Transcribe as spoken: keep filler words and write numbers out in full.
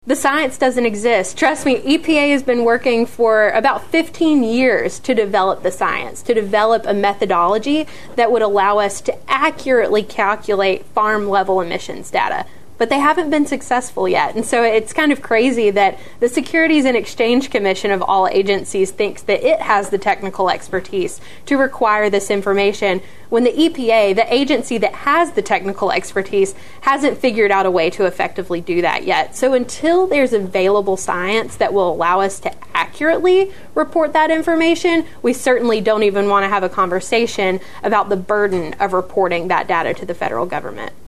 The science doesn't exist. Trust me, E P A has been working for about fifteen years to develop the science, to develop a methodology that would allow us to accurately calculate farm-level emissions data. But they haven't been successful yet. And so it's kind of crazy that the Securities and Exchange Commission of all agencies thinks that it has the technical expertise to require this information when the E P A, the agency that has the technical expertise, hasn't figured out a way to effectively do that yet. So until there's available science that will allow us to accurately report that information, we certainly don't even want to have a conversation about the burden of reporting that data to the federal government.